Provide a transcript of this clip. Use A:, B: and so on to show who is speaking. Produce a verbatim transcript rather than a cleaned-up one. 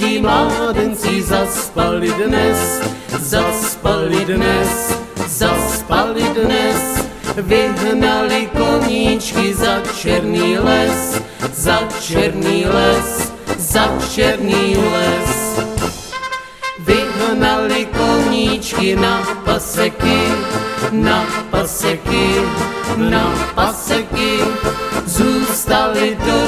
A: Čeští mládenci zaspali dnes, zaspali dnes, zaspali dnes. Vyhnali koníčky za černý les, za černý les, za černý les. Vyhnali koníčky na paseky, na paseky, na paseky. Zůstali do